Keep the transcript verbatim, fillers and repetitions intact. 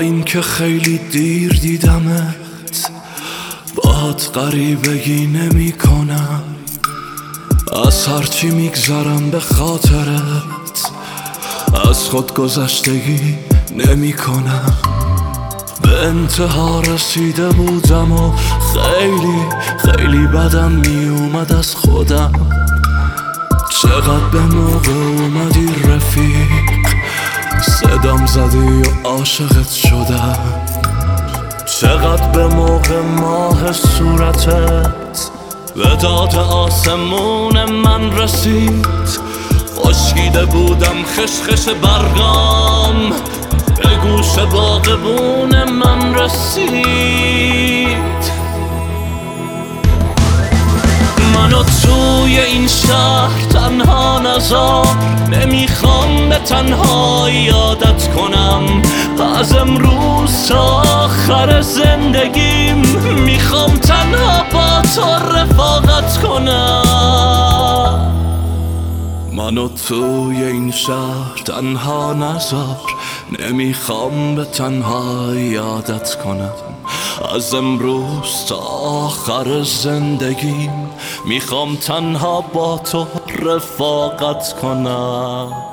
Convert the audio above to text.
این که خیلی دیر دیدمت، باهات غریبگی نمی کنم. از هرچی میگذرم به خاطرت، از خود گذشتگی نمی کنم. به انتها رسیده بودم و خیلی خیلی بدم می اومد از خودم. چقدر به موقع اومدی رفیق، صدام زدی و عاشقت شدم. چقدر به موقع ماه صورتت به داد آسمون من رسید. خشکیده بودم خشخش برگام، به گوش باغبون من رسید. منو توی این شهر تنها نذار، نمیخوام به تنهایی یادت کنم. از امروز تا آخر زندگیم میخوام تنها با تو رفاقت کنم. منو توی این شهر تنها نذار، نمیخوام به تنها یادت کنم. از امروز تا آخر زندگیم میخوام تنها با تو رفاقت کنم.